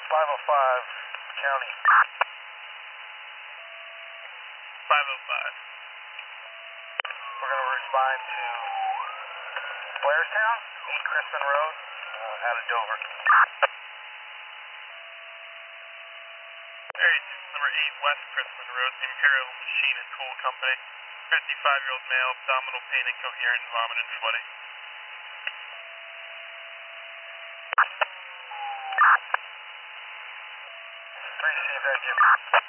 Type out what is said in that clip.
505, county. 505. We're going to respond to Blairstown, 8 Crispin Road, out of Dover. Area number 8 West Crispin Road, the Imperial Machine and Tool Company. 55-year-old male, abdominal pain, incoherent, vomit, and sweaty. 3C, thank you.